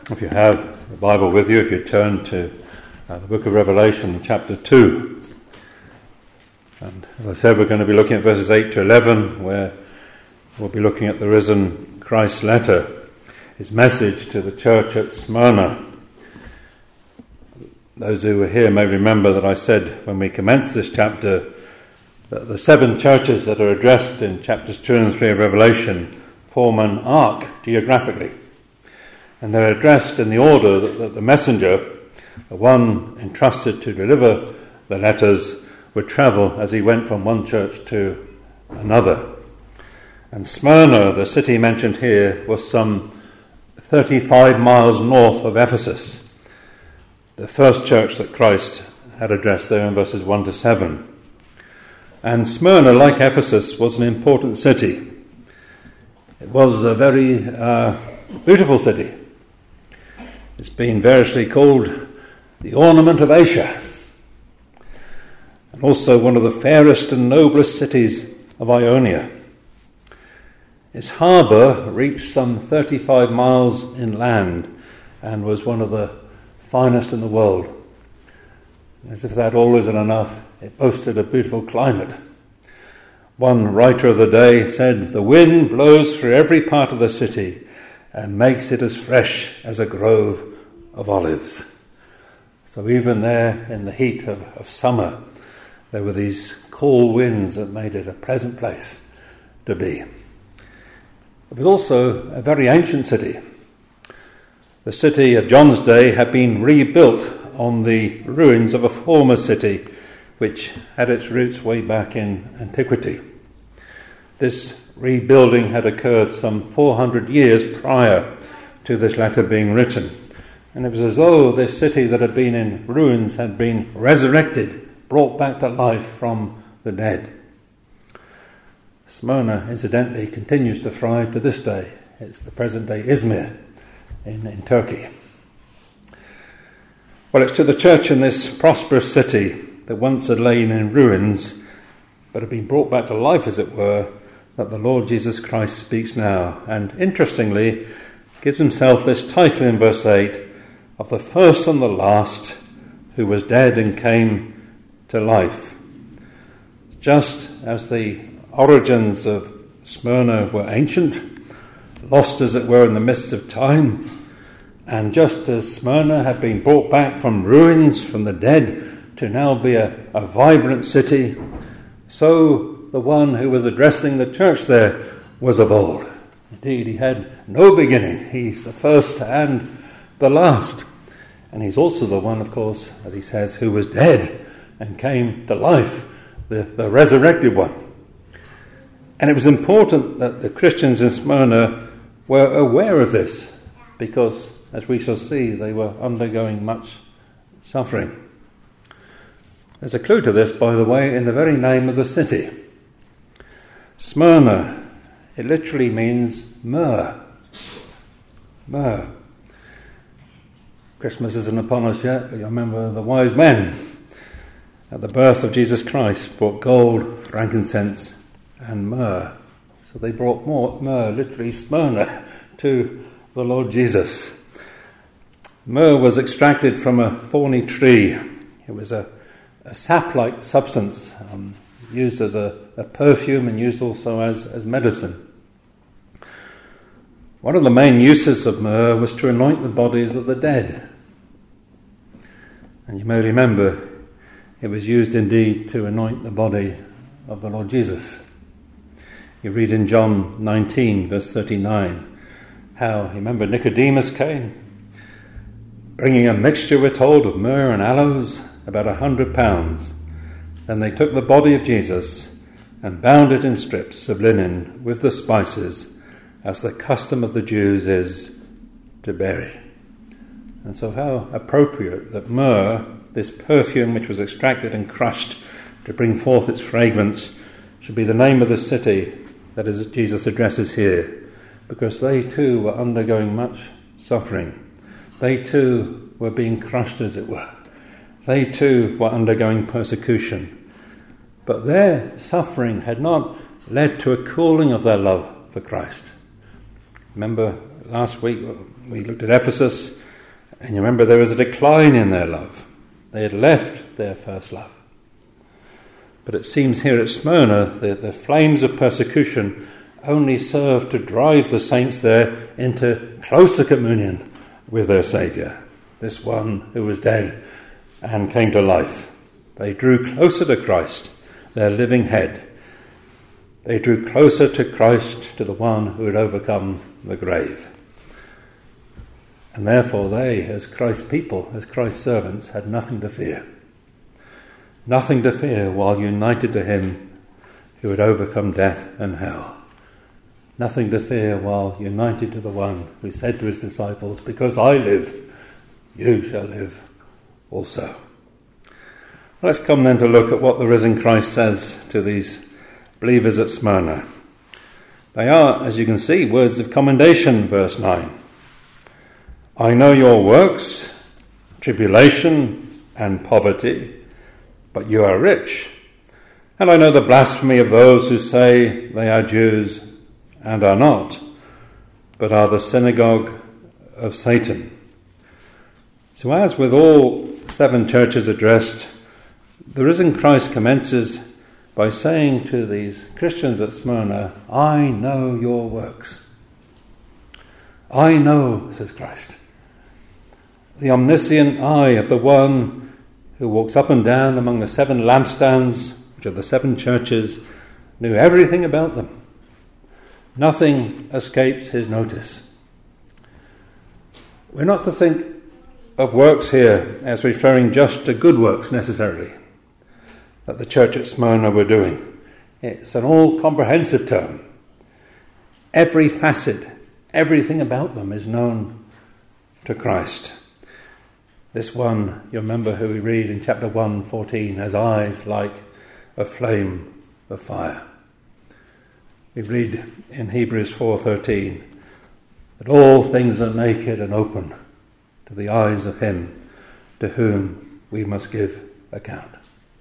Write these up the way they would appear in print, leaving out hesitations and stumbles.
If you have the Bible with you, if you turn to the book of Revelation, chapter 2. And as I said, we're going to be looking at verses 8 to 11, where we'll be looking at the risen Christ's letter, his message to the church at Smyrna. Those who were here may remember that I said when we commenced this chapter that the 7 churches that are addressed in chapters 2 and 3 of Revelation form an arc geographically. And they're addressed in the order that the messenger, the one entrusted to deliver the letters, would travel as he went from one church to another. And Smyrna, the city mentioned here, was some 35 miles north of Ephesus, the first church that Christ had addressed there in verses 1 to 7. And Smyrna, like Ephesus, was an important city. It was a very beautiful city. It's been variously called the ornament of Asia, and also one of the fairest and noblest cities of Ionia. Its harbour reached some 35 miles inland and was one of the finest in the world. As if that all isn't enough, it boasted a beautiful climate. One writer of the day said, "The wind blows through every part of the city and makes it as fresh as a grove of olives." So even there in the heat of summer, there were these cool winds that made it a pleasant place to be. It was also a very ancient city. The city of John's day had been rebuilt on the ruins of a former city which had its roots way back in antiquity. This rebuilding had occurred some 400 years prior to this letter being written. And it was as though this city that had been in ruins had been resurrected, brought back to life from the dead. Smyrna, incidentally, continues to thrive to this day. It's the present-day Izmir in Turkey. Well, it's to the church in this prosperous city that once had lain in ruins, but had been brought back to life, as it were, that the Lord Jesus Christ speaks now. And interestingly, gives himself this title in verse 8, of the first and the last, who was dead and came to life. Just as the origins of Smyrna were ancient, lost as it were in the mists of time, and just as Smyrna had been brought back from ruins, from the dead, to now be a vibrant city, so the one who was addressing the church there was of old. Indeed, he had no beginning. He's the first and the last. And he's also the one, of course, as he says, who was dead and came to life, the resurrected one. And it was important that the Christians in Smyrna were aware of this, because, as we shall see, they were undergoing much suffering. There's a clue to this, by the way, in the very name of the city. Smyrna, it literally means myrrh. Myrrh. Christmas isn't upon us yet, but you remember the wise men at the birth of Jesus Christ brought gold, frankincense, and myrrh. So they brought more myrrh, literally Smyrna, to the Lord Jesus. Myrrh was extracted from a thorny tree. It was a sap-like substance used as a perfume and used also as medicine. One of the main uses of myrrh was to anoint the bodies of the dead. And you may remember it was used indeed to anoint the body of the Lord Jesus. You read in John 19, verse 39, how, you remember Nicodemus came, bringing a mixture, we're told, of myrrh and aloes, about 100 pounds. Then they took the body of Jesus and bound it in strips of linen with the spices, as the custom of the Jews is to bury. And so how appropriate that myrrh, this perfume which was extracted and crushed to bring forth its fragrance, should be the name of the city that Jesus addresses here, because they too were undergoing much suffering. They too were being crushed, as it were. They too were undergoing persecution. But their suffering had not led to a cooling of their love for Christ. Remember last week we looked at Ephesus, And you remember there was a decline in their love. They had left their first love. But it seems here at Smyrna the flames of persecution only served to drive the saints there into closer communion with their Saviour, this one who was dead and came to life. They drew closer to Christ, their living head. They drew closer to Christ, to the one who had overcome the grave. And therefore they, as Christ's people, as Christ's servants, had nothing to fear. Nothing to fear while united to him who had overcome death and hell. Nothing to fear while united to the one who said to his disciples, "Because I live, you shall live also." Let's come then to look at what the risen Christ says to these believers at Smyrna. They are, as you can see, words of commendation, verse 9. "I know your works, tribulation and poverty, but you are rich. And I know the blasphemy of those who say they are Jews and are not, but are the synagogue of Satan." So as with all 7 churches addressed, the risen Christ commences by saying to these Christians at Smyrna, "I know your works." I know, says Christ. The omniscient eye of the one who walks up and down among the 7 lampstands, which are the 7 churches, knew everything about them. Nothing escapes his notice. We're not to think of works here as referring just to good works necessarily, that the church at Smyrna were doing. It's an all-comprehensive term. Every facet, everything about them is known to Christ. This one, you remember who we read in chapter 1:14, has eyes like a flame of fire. We read in Hebrews 4:13 that all things are naked and open to the eyes of him to whom we must give account.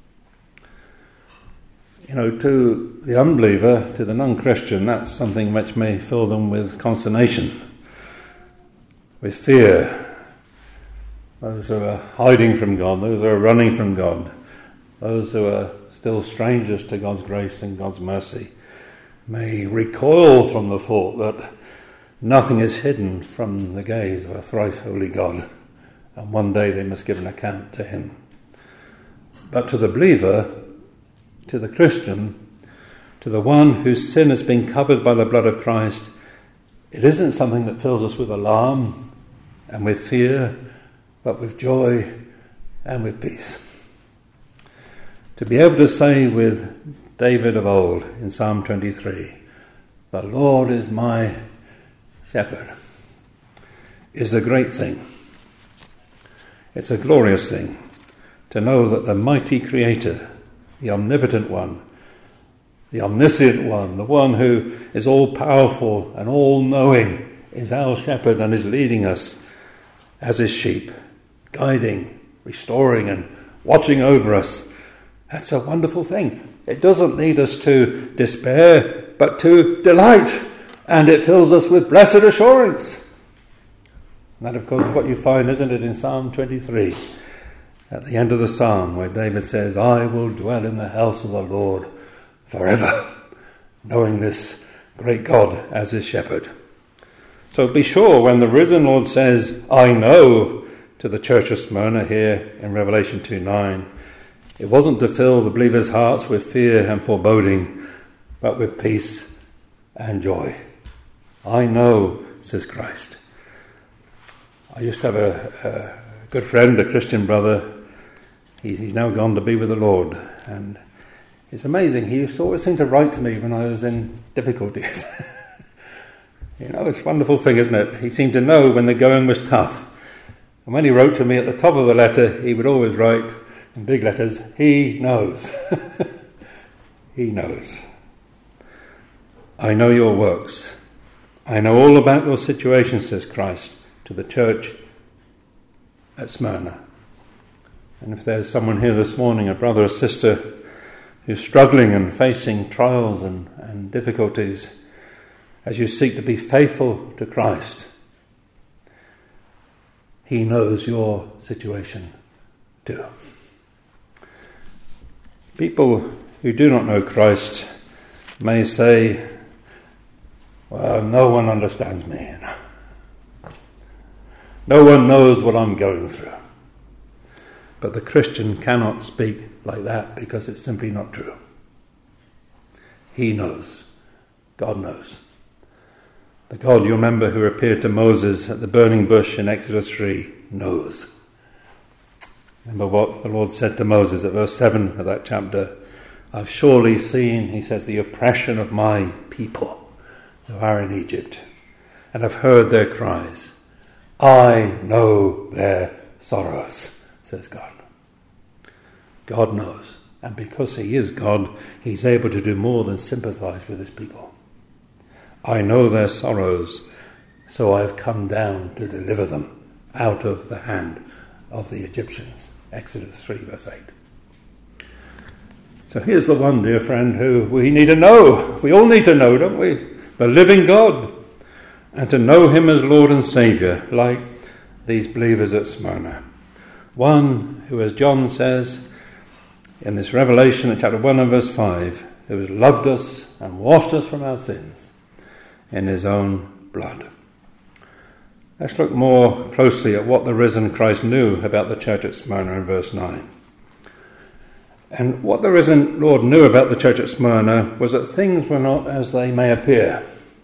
You know, to the unbeliever, to the non-Christian, that's something which may fill them with consternation, with fear. Those who are hiding from God, those who are running from God, those who are still strangers to God's grace and God's mercy, may recoil from the thought that nothing is hidden from the gaze of a thrice holy God, and one day they must give an account to him. But to the believer, to the Christian, to the one whose sin has been covered by the blood of Christ, it isn't something that fills us with alarm and with fear, but with joy and with peace. To be able to say with David of old in Psalm 23, "The Lord is my shepherd," is a great thing. It's a glorious thing to know that the mighty Creator, the omnipotent one, the omniscient one, the one who is all-powerful and all-knowing, is our shepherd and is leading us as his sheep, guiding, restoring and watching over us. That's a wonderful thing. It doesn't lead us to despair, but to delight, and it fills us with blessed assurance. And that, of course, is what you find, isn't it, in Psalm 23, at the end of the psalm, where David says, "I will dwell in the house of the Lord forever," knowing this great God as his shepherd. So be sure when the risen Lord says, "I know," to the church of Smyrna here in Revelation 2:9, it wasn't to fill the believers' hearts with fear and foreboding, but with peace and joy. I know, says Christ. I used to have a good friend, a Christian brother. He's now gone to be with the Lord. And it's amazing. He used to always seem to write to me when I was in difficulties. You know, it's a wonderful thing, isn't it? He seemed to know when the going was tough. And when he wrote to me at the top of the letter, he would always write in big letters, "He knows." He knows. I know your works. I know all about your situation, says Christ to the church at Smyrna. And if there's someone here this morning, a brother or sister, who's struggling and facing trials and difficulties, as you seek to be faithful to Christ, he knows your situation too. People who do not know Christ may say, well, no one understands me. No one knows what I'm going through. But the Christian cannot speak like that because it's simply not true. He knows. God knows. The God, you remember, who appeared to Moses at the burning bush in Exodus 3, knows. Remember what the Lord said to Moses at verse 7 of that chapter. I've surely seen, he says, the oppression of my people who are in Egypt, and I've heard their cries. I know their sorrows, says God. God knows. And because he is God, he's able to do more than sympathize with his people. I know their sorrows, so I've come down to deliver them out of the hand of the Egyptians. Exodus 3 verse 8. So here's the one, dear friend, who we need to know. We all need to know, don't we? The living God. And to know him as Lord and Saviour, like these believers at Smyrna. One who, as John says in this Revelation in chapter 1 and verse 5, who has loved us and washed us from our sins in his own blood. Let's look more closely at what the risen Christ knew about the church at Smyrna in verse 9. And what the risen Lord knew about the church at Smyrna was that things were not as they may appear.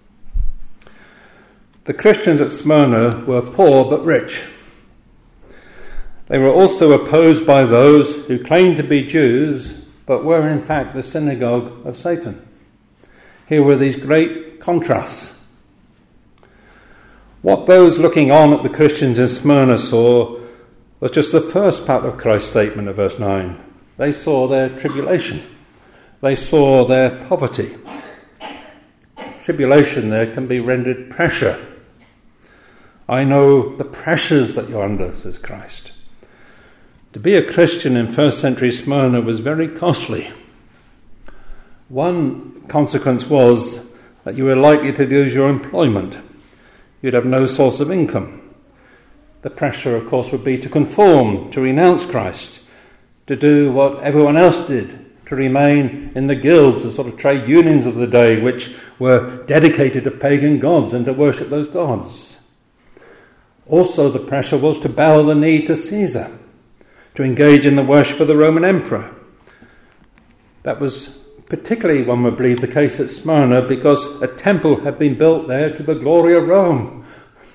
The Christians at Smyrna were poor but rich. They were also opposed by those who claimed to be Jews but were in fact the synagogue of Satan. Here were these great contrasts. What those looking on at the Christians in Smyrna saw was just the first part of Christ's statement of verse 9. They saw their tribulation. They saw their poverty. Tribulation there can be rendered pressure. I know the pressures that you're under, says Christ. To be a Christian in first century Smyrna was very costly. One consequence was that you were likely to lose your employment. You'd have no source of income. The pressure, of course, would be to conform, to renounce Christ, to do what everyone else did, to remain in the guilds, the sort of trade unions of the day, which were dedicated to pagan gods and to worship those gods. Also, the pressure was to bow the knee to Caesar, to engage in the worship of the Roman emperor. That was particularly, one would believe, the case at Smyrna because a temple had been built there to the glory of Rome.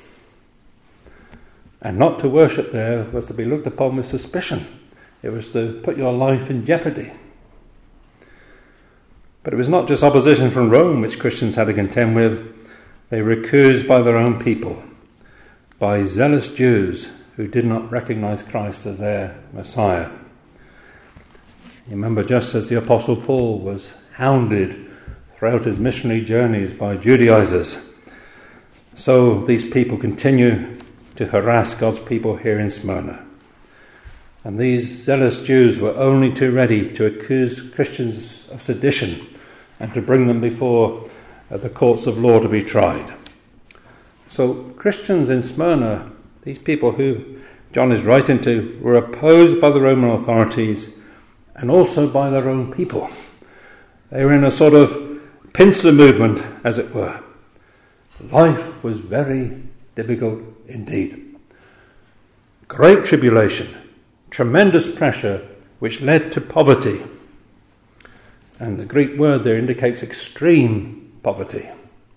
And not to worship there was to be looked upon with suspicion. It was to put your life in jeopardy. But it was not just opposition from Rome which Christians had to contend with. They were accused by their own people, by zealous Jews who did not recognize Christ as their Messiah. You remember, just as the Apostle Paul was hounded throughout his missionary journeys by Judaizers, so these people continue to harass God's people here in Smyrna. And these zealous Jews were only too ready to accuse Christians of sedition and to bring them before the courts of law to be tried. So Christians in Smyrna, these people who John is writing to, were opposed by the Roman authorities and also by their own people. They were in a sort of pincer movement, as it were. Life was very difficult indeed. Great tribulation, tremendous pressure, which led to poverty. And the Greek word there indicates extreme poverty.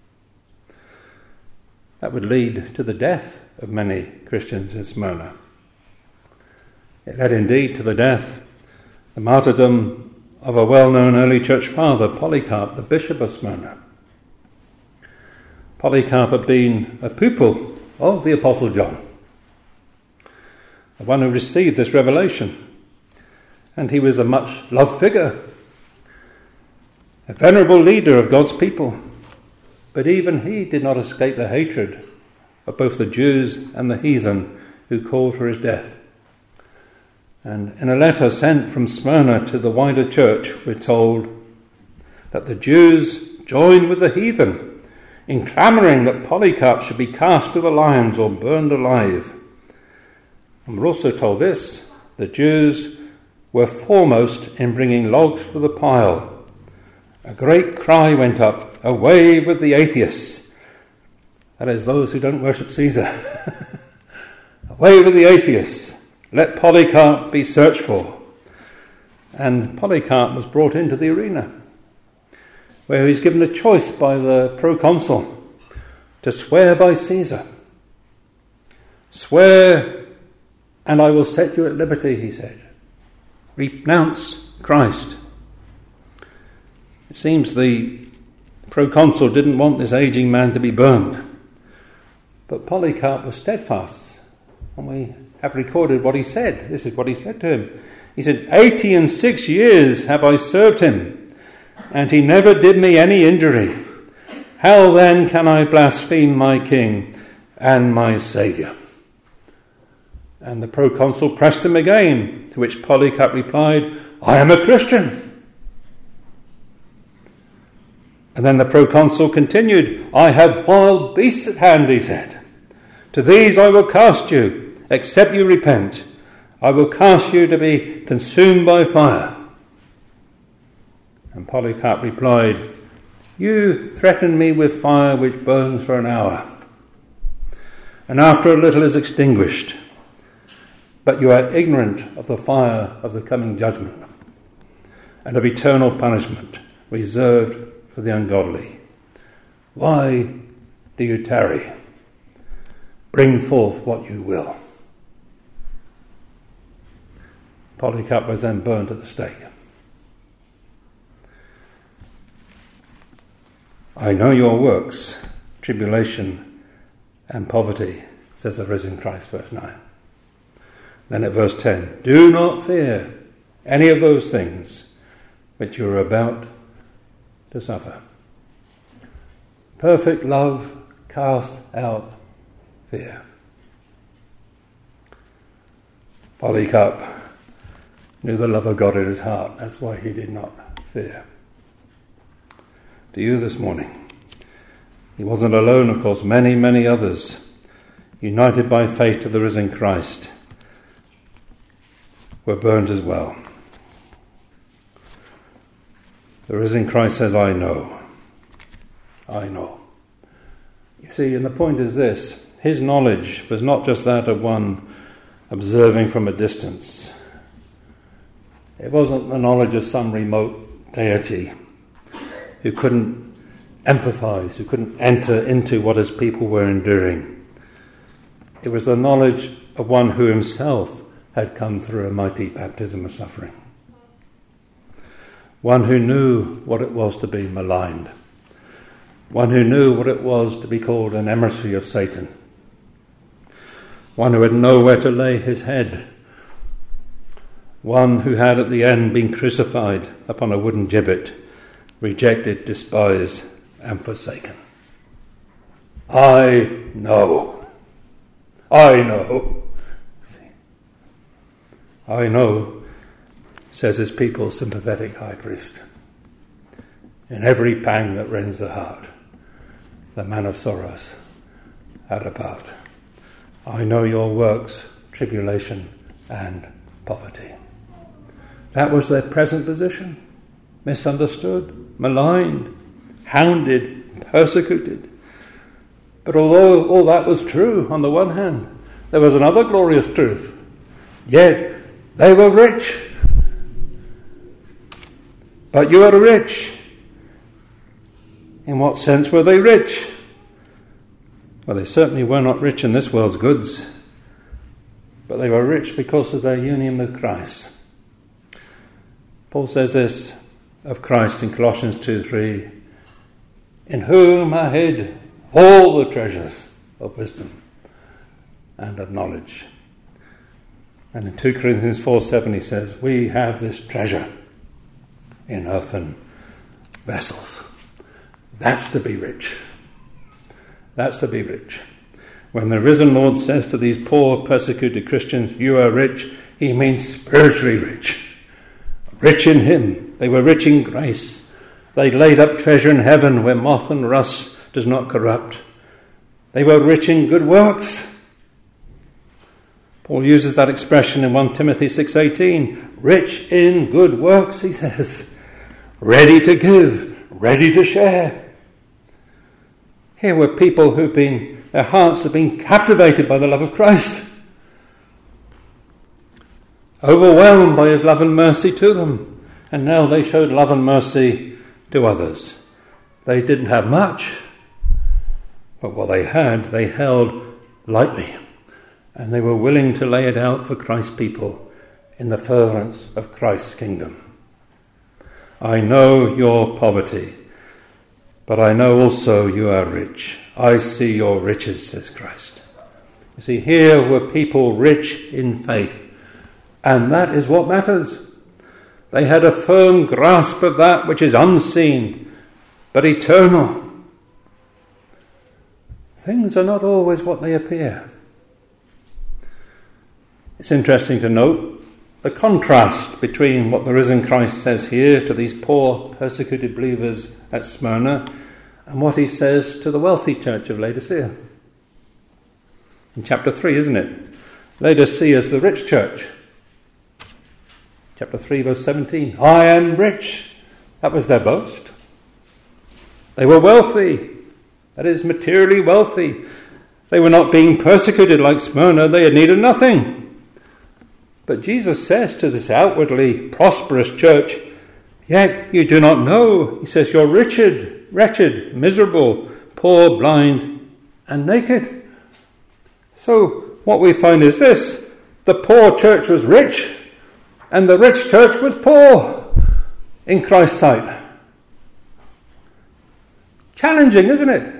That would lead to the death of many Christians in Smyrna. It led indeed to the death, the martyrdom of a well-known early church father, Polycarp, the bishop of Smyrna. Polycarp had been a pupil of the Apostle John, the one who received this revelation. And he was a much loved figure, a venerable leader of God's people. But even he did not escape the hatred of both the Jews and the heathen who called for his death. And in a letter sent from Smyrna to the wider church, we're told that the Jews joined with the heathen in clamouring that Polycarp should be cast to the lions or burned alive. And we're also told this: the Jews were foremost in bringing logs for the pile. A great cry went up, "Away with the atheists!" That is, those who don't worship Caesar. Away with the atheists! Let Polycarp be searched for. And Polycarp was brought into the arena, where he's given a choice by the proconsul to swear by Caesar. "Swear, and I will set you at liberty," he said. "Renounce Christ." It seems the proconsul didn't want this aging man to be burned, but Polycarp was steadfast, and we have recorded what he said. This is what he said to him. He said, 86 years have I served him, and he never did me any injury. How then can I blaspheme my king and my saviour?" And the proconsul pressed him again, to which Polycarp replied, "I am a Christian." And then the proconsul continued, "I have wild beasts at hand," he said. "To these I will cast you, except you repent. I will cast you to be consumed by fire." And Polycarp replied, "You threaten me with fire which burns for an hour, and after a little is extinguished. But you are ignorant of the fire of the coming judgment and of eternal punishment reserved for the ungodly. Why do you tarry? Bring forth what you will." Polycarp was then burnt at the stake. "I know your works, tribulation and poverty," says the risen Christ, verse 9. Then at verse 10, "Do not fear any of those things which you are about to suffer. Perfect love casts out fear." Polycarp knew the love of God in his heart. That's why he did not fear. To you this morning, he wasn't alone, of course. Many, many others, united by faith to the risen Christ, were burned as well. The risen Christ says, "I know. I know." You see, and the point is this: his knowledge was not just that of one observing from a distance. It wasn't the knowledge of some remote deity who couldn't empathize, who couldn't enter into what his people were enduring. It was the knowledge of one who himself had come through a mighty baptism of suffering. One who knew what it was to be maligned. One who knew what it was to be called an emissary of Satan. One who had nowhere to lay his head. One who had at the end been crucified upon a wooden gibbet, rejected, despised, and forsaken. I know. I know. I know, says his people's sympathetic high priest. In every pang that rends the heart, the man of sorrows had a part. I know your works, tribulation and poverty. That was their present position. Misunderstood, maligned, hounded, persecuted. But although all that was true on the one hand, there was another glorious truth. Yet they were rich. But you are rich. In what sense were they rich? Well, they certainly were not rich in this world's goods, but they were rich because of their union with Christ. Paul says this of Christ in Colossians 2:3, in whom are hid all the treasures of wisdom and of knowledge. And in 2 Corinthians 4:7 he says, we have this treasure in earthen vessels. That's to be rich. That's to be rich. When the risen Lord says to these poor persecuted Christians, you are rich, he means spiritually rich. Rich in him. They were rich in grace. They laid up treasure in heaven where moth and rust does not corrupt. They were rich in good works. Paul uses that expression in 1 Timothy 6:18. Rich in good works, he says. Ready to give, ready to share. Here were people their hearts have been captivated by the love of Christ. Overwhelmed by his love and mercy to them. And now they showed love and mercy to others. They didn't have much, but what they had, they held lightly. And they were willing to lay it out for Christ's people in the furtherance of Christ's kingdom. I know your poverty, but I know also you are rich. I see your riches, says Christ. You see, here were people rich in faith. And that is what matters. They had a firm grasp of that which is unseen, but eternal. Things are not always what they appear. It's interesting to note the contrast between what the risen Christ says here to these poor, persecuted believers at Smyrna and what he says to the wealthy church of Laodicea. In chapter 3, isn't it? Laodicea is the rich church. Chapter 3, verse 17. I am rich. That was their boast. They were wealthy. That is, materially wealthy. They were not being persecuted like Smyrna. They had needed nothing. But Jesus says to this outwardly prosperous church, yet you do not know. He says, you're wretched, miserable, poor, blind, and naked. So what we find is this. The poor church was rich, and the rich church was poor in Christ's sight. Challenging, isn't it?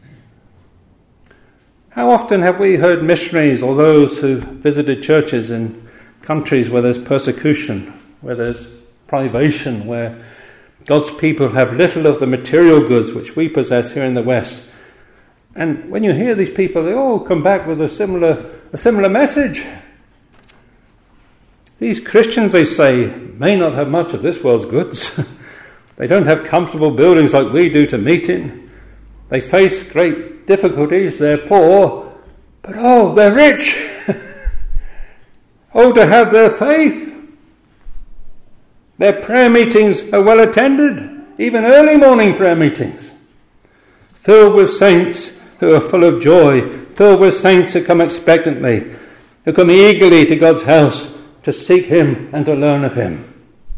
How often have we heard missionaries or those who visited churches in countries where there's persecution, where there's privation, where God's people have little of the material goods which we possess here in the West. And when you hear these people, they all come back with a similar message. These Christians, they say, may not have much of this world's goods. They don't have comfortable buildings like we do to meet in. They face great difficulties. They're poor, but they're rich. To have their faith. Their prayer meetings are well attended, even early morning prayer meetings, filled with saints who are full of joy, filled with saints who come expectantly, who come eagerly to God's house to seek him and to learn of him.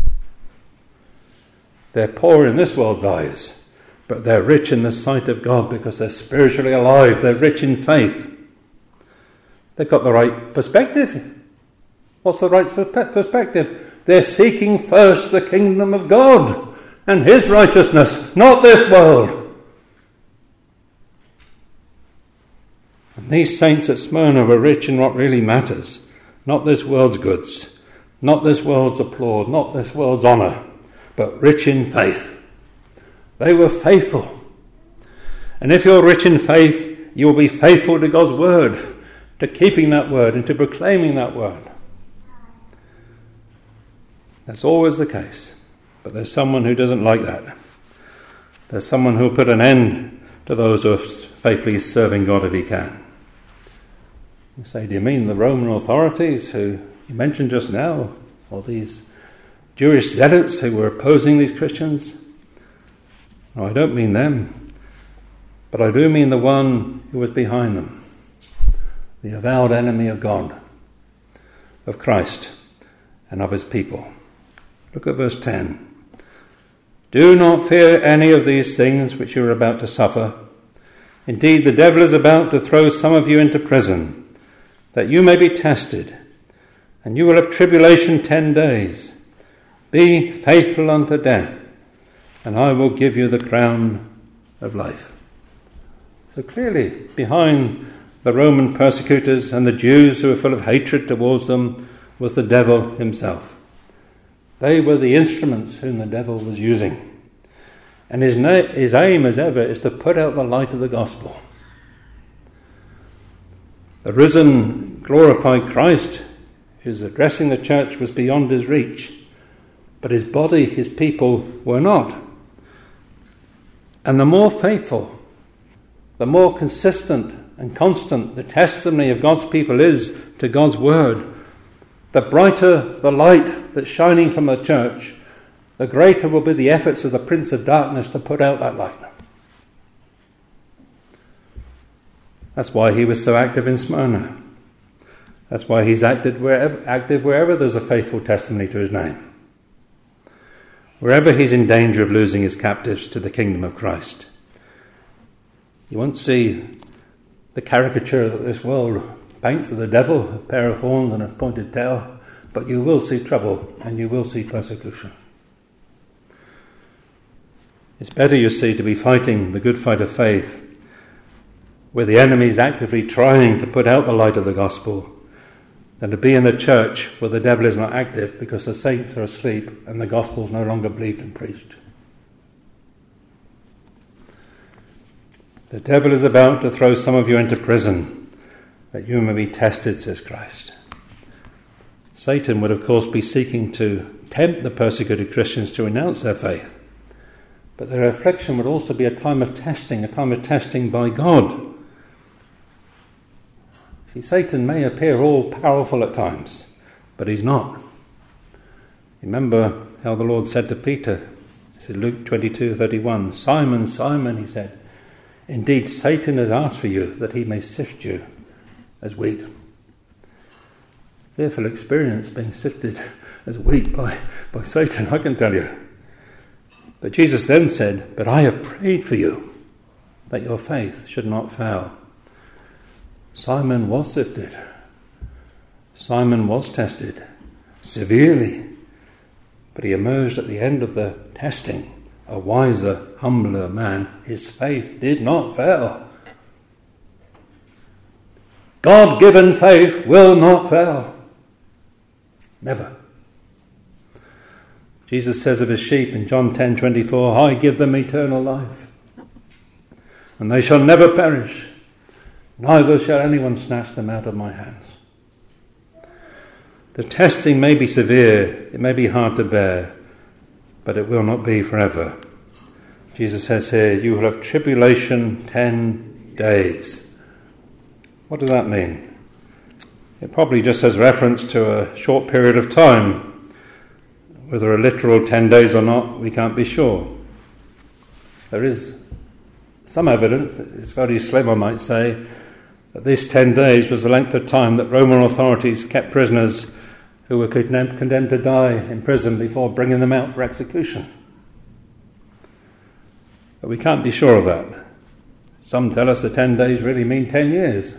They're poor in this world's eyes, but they're rich in the sight of God because they're spiritually alive. They're rich in faith. They've got the right perspective. What's the right perspective? They're seeking first the kingdom of God and his righteousness, not this world. And these saints at Smyrna were rich in what really matters. Not this world's goods, not this world's applause, not this world's honour, but rich in faith. They were faithful. And if you're rich in faith, you will be faithful to God's word, to keeping that word and to proclaiming that word. That's always the case. But there's someone who doesn't like that. There's someone who will put an end to those who are faithfully serving God if he can. You say, do you mean the Roman authorities who you mentioned just now? Or these Jewish zealots who were opposing these Christians? No, I don't mean them. But I do mean the one who was behind them. The avowed enemy of God, of Christ, and of his people. Look at verse 10. Do not fear any of these things which you are about to suffer. Indeed, the devil is about to throw some of you into prison, that you may be tested, and you will have tribulation 10 days. Be faithful unto death, and I will give you the crown of life. So clearly, behind the Roman persecutors and the Jews who were full of hatred towards them was the devil himself. They were the instruments whom the devil was using. And his aim, as ever, is to put out the light of the gospel. The risen, glorified Christ, who's addressing the church, was beyond his reach. But his body, his people, were not. And the more faithful, the more consistent and constant the testimony of God's people is to God's word, the brighter the light that's shining from the church, the greater will be the efforts of the Prince of Darkness to put out that light. That's why he was so active in Smyrna. That's why he's active wherever there's a faithful testimony to his name. Wherever he's in danger of losing his captives to the kingdom of Christ. You won't see the caricature that this world paints of the devil, a pair of horns and a pointed tail, but you will see trouble and you will see persecution. It's better, you see, to be fighting the good fight of faith where the enemy is actively trying to put out the light of the gospel than to be in the church where the devil is not active because the saints are asleep and the gospel is no longer believed and preached. The devil is about to throw some of you into prison that you may be tested, says Christ. Satan would, of course, be seeking to tempt the persecuted Christians to renounce their faith. But their affliction would also be a time of testing by God. See, Satan may appear all-powerful at times, but he's not. Remember how the Lord said to Peter, Luke 22:31, Simon, Simon, he said, indeed Satan has asked for you that he may sift you as wheat. Fearful experience being sifted as wheat by Satan, I can tell you. But Jesus then said, but I have prayed for you that your faith should not fail. Simon was sifted. Simon was tested severely, but he emerged at the end of the testing a wiser, humbler man. His faith did not fail. God-given faith will not fail. Never. Jesus says of his sheep in John 10:24, I give them eternal life, and they shall never perish, neither shall anyone snatch them out of my hands. The testing may be severe, it may be hard to bear, but it will not be forever. Jesus says here, you will have tribulation 10 days. What does that mean? It probably just has reference to a short period of time. Whether a literal 10 days or not, we can't be sure. There is some evidence, it's very slim I might say, that this 10 days was the length of time that Roman authorities kept prisoners who were condemned to die in prison before bringing them out for execution. But we can't be sure of that. Some tell us the 10 days really mean 10 years.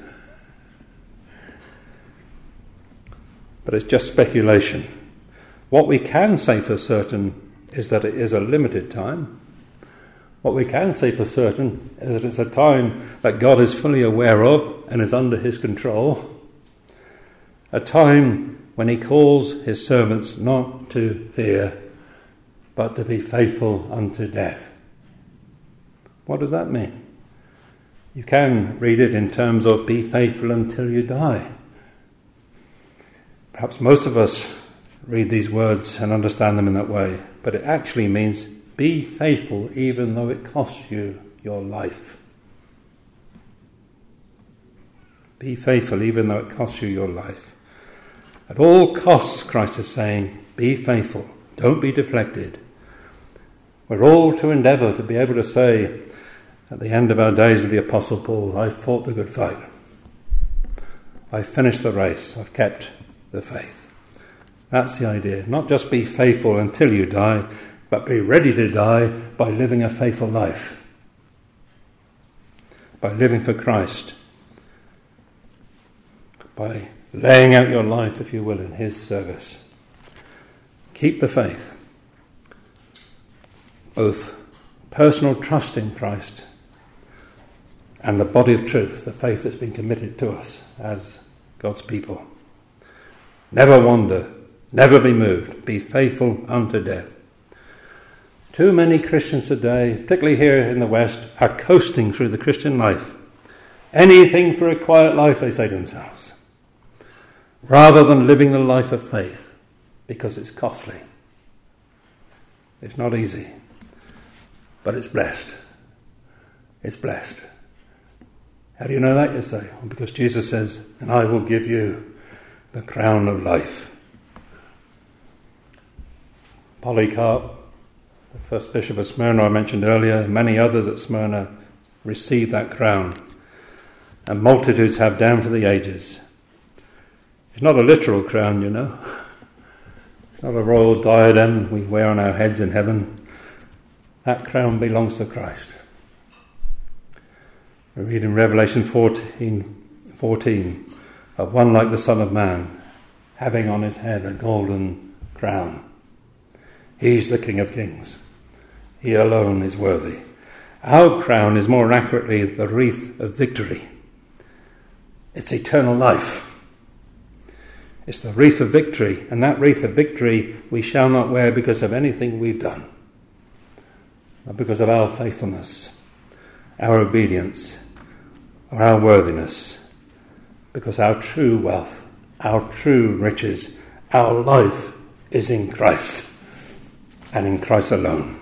But it's just speculation. What we can say for certain is that it is a limited time. What we can say for certain is that it's a time that God is fully aware of and is under his control. A time when he calls his servants not to fear, but to be faithful unto death. What does that mean? You can read it in terms of be faithful until you die. Perhaps most of us read these words and understand them in that way, but it actually means be faithful even though it costs you your life. Be faithful even though it costs you your life. At all costs, Christ is saying, be faithful. Don't be deflected. We're all to endeavour to be able to say at the end of our days with the Apostle Paul, I've fought the good fight. I've finished the race. I've kept the faith. That's the idea. Not just be faithful until you die, but be ready to die by living a faithful life. By living for Christ. By laying out your life, if you will, in his service. Keep the faith. Both personal trust in Christ and the body of truth, the faith that's been committed to us as God's people. Never wander. Never be moved. Be faithful unto death. Too many Christians today, particularly here in the West, are coasting through the Christian life. Anything for a quiet life, they say to themselves, rather than living the life of faith, because it's costly. It's not easy, but it's blessed. It's blessed. How do you know that, you say? Well, because Jesus says, and I will give you the crown of life. Polycarp, the first bishop of Smyrna I mentioned earlier, many others at Smyrna received that crown, and multitudes have down to the ages. It's not a literal crown, you know. It's not a royal diadem we wear on our heads in heaven. That crown belongs to Christ. We read in Revelation 14 of one like the Son of Man, having on his head a golden crown. He's the King of Kings. He alone is worthy. Our crown is more accurately the wreath of victory. It's eternal life. It's the wreath of victory, and that wreath of victory we shall not wear because of anything we've done, but because of our faithfulness, our obedience, or our worthiness, because our true wealth, our true riches, our life is in Christ, and in Christ alone.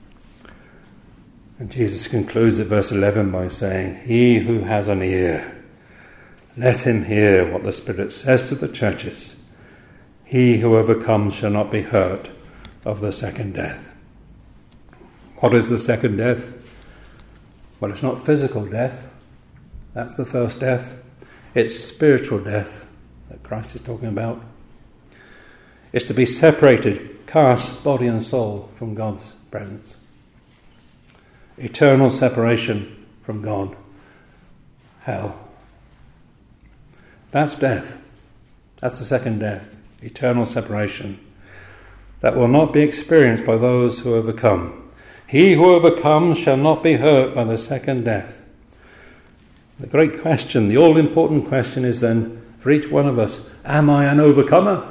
And Jesus concludes at verse 11 by saying, "He who has an ear, let him hear what the Spirit says to the churches. He who overcomes shall not be hurt of the second death." What is the second death? Well, it's not physical death. That's the first death. It's spiritual death that Christ is talking about. It's to be separated, cast body and soul from God's presence. Eternal separation from God. Hell. That's death. That's the second death. Eternal separation. That will not be experienced by those who overcome. He who overcomes shall not be hurt by the second death. The great question, the all-important question is then, for each one of us, am I an overcomer?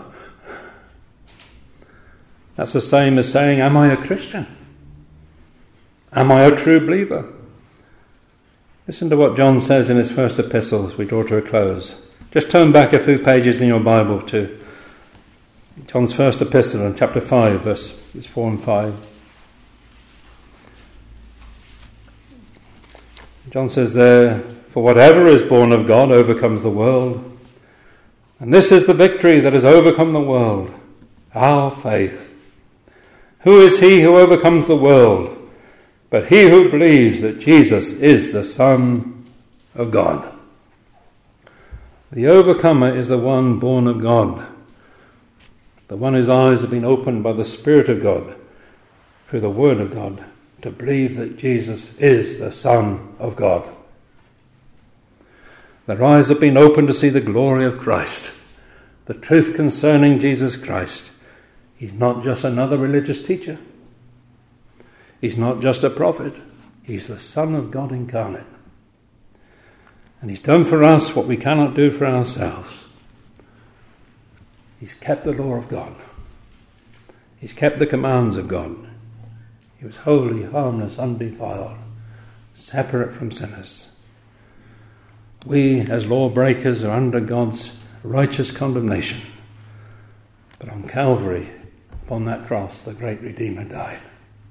That's the same as saying, am I a Christian? Am I a true believer? Listen to what John says in his first epistle as we draw to a close. Just turn back a few pages in your Bible to John's first epistle in chapter 5, verses 4 and 5. John says there, "For whatever is born of God overcomes the world. And this is the victory that has overcome the world, our faith. Who is he who overcomes the world? But he who believes that Jesus is the Son of God." The overcomer is the one born of God, the one whose eyes have been opened by the Spirit of God, through the Word of God, to believe that Jesus is the Son of God. Their eyes have been opened to see the glory of Christ, the truth concerning Jesus Christ. He's not just another religious teacher. He's not just a prophet. He's the Son of God incarnate. And he's done for us what we cannot do for ourselves. He's kept the law of God. He's kept the commands of God. He was holy, harmless, undefiled, separate from sinners. We, as lawbreakers, are under God's righteous condemnation. But on Calvary, upon that cross, the great Redeemer died.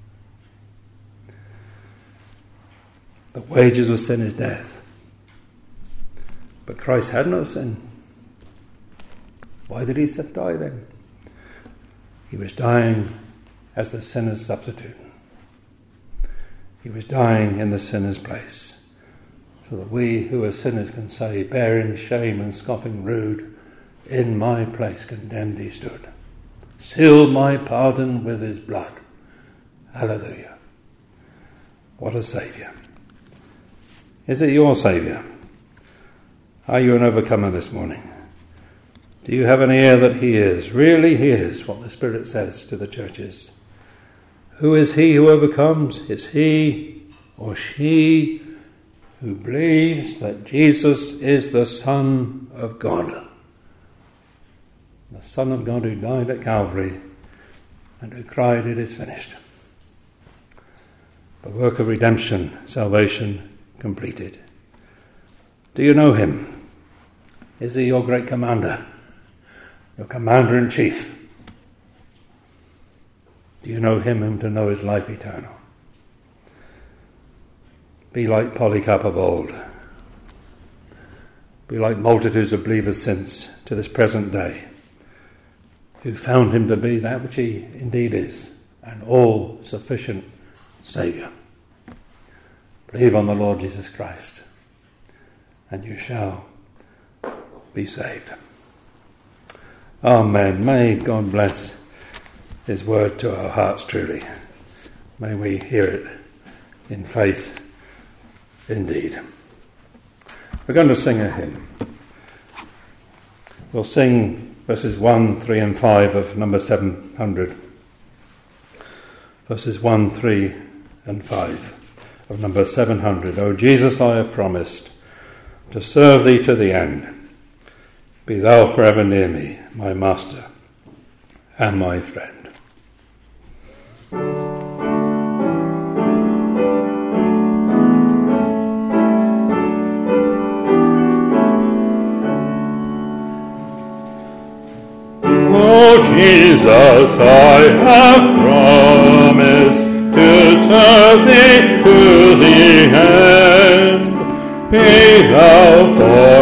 The wages of sin is death. But Christ had no sin. Why did he die then? He was dying as the sinner's substitute. He was dying in the sinner's place, so that we who are sinners can say, bearing shame and scoffing rude, in my place condemned he stood. Sealed my pardon with his blood. Hallelujah. What a Saviour. Is it your Saviour? Are you an overcomer this morning? Do you have an ear that hears, really hears what the Spirit says to the churches? Who is he who overcomes? It's he or she who believes that Jesus is the Son of God. The Son of God who died at Calvary and who cried, "It is finished." The work of redemption, salvation completed. Do you know him? Is he your great commander? Your commander-in-chief? Do you know him to know his life eternal? Be like Polycarp of old. be like multitudes of believers since to this present day, who found him to be that which he indeed is, an all-sufficient Saviour. Believe on the Lord Jesus Christ, and you shall be saved. Amen. May God bless his word to our hearts truly. May we hear it in faith indeed. We're going to sing a hymn. We'll sing verses 1, 3 and 5 of number 700. Verses 1, 3 and 5 of number 700. O Jesus, I have promised to serve thee to the end. Be thou forever near me, my master and my friend. O Jesus, I have promised to serve thee to the end. Be thou for